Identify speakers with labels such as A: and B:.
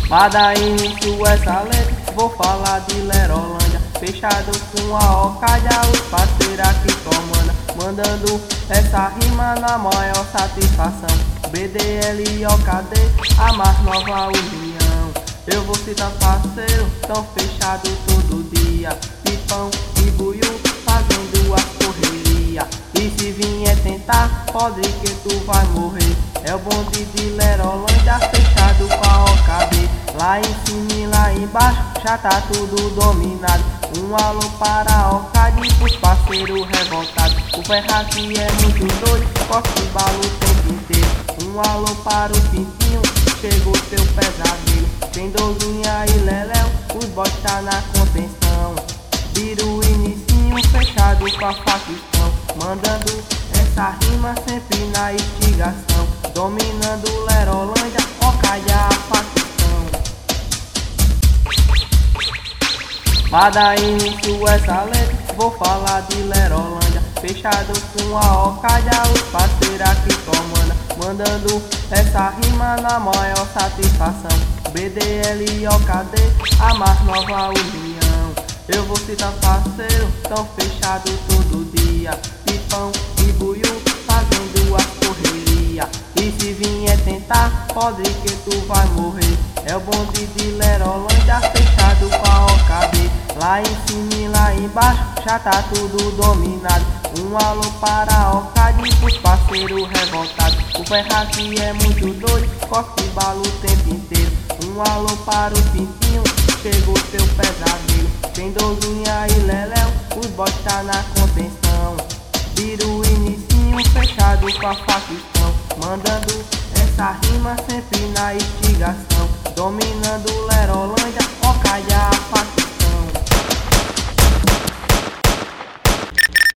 A: Pra dar início essa letra, vou falar de Lerolândia. Fechado com a Orcádia, os parceiros aqui comanda, mandando essa rima na maior satisfação. BDL e OKD, a mais nova união. Eu vou citar parceiro, tão fechado todo dia. Pipão e Buiú fazendo a correria. E se vier tentar, pode que tu vai morrer. É o bonde de Lerolândia, fechado com a OKD. Lá em cima e lá embaixo, já tá tudo dominado. Um alô para a Orcádia e pros parceiros revoltados. O Ferra aqui é muito doido, gosta de bala o tempo inteiro. Um alô para o Pintinho, chegou teu pesadelo. Tem Doguinha e Leléu, os boys tá na contenção. Vira o inicinho, fechado com a facção. Mandando essa rima sempre na instigação. Dominando Lerolândia, Orcádia a facção. Pra dar início essa letra, vou falar de Lerolândia. Fechado com a Orcádia, os parceiros aqui comanda, mandando essa rima na maior satisfação. BDL e OKD, a mais nova união. Eu vou citar parceiro, tão fechado todo dia. Pipão e Buiú fazendo a correria. E se vier tentar, pode que tu vai morrer. É o bonde de Lerolândia, fechado com a OKD. Lá em cima e lá embaixo, já tá tudo dominado. Um alô para a Orcádia e pros parceiros revoltados. O Ferra aqui é muito doido, gosta de bala o tempo inteiro. Um alô para o Pintinho, chegou teu pesadelo. Tem Doguinha e Leléu, os boys tá na contenção. Vira o inicinho, fechado com a facção. Mandando essa rima sempre na instigação. Dominando Lerolândia.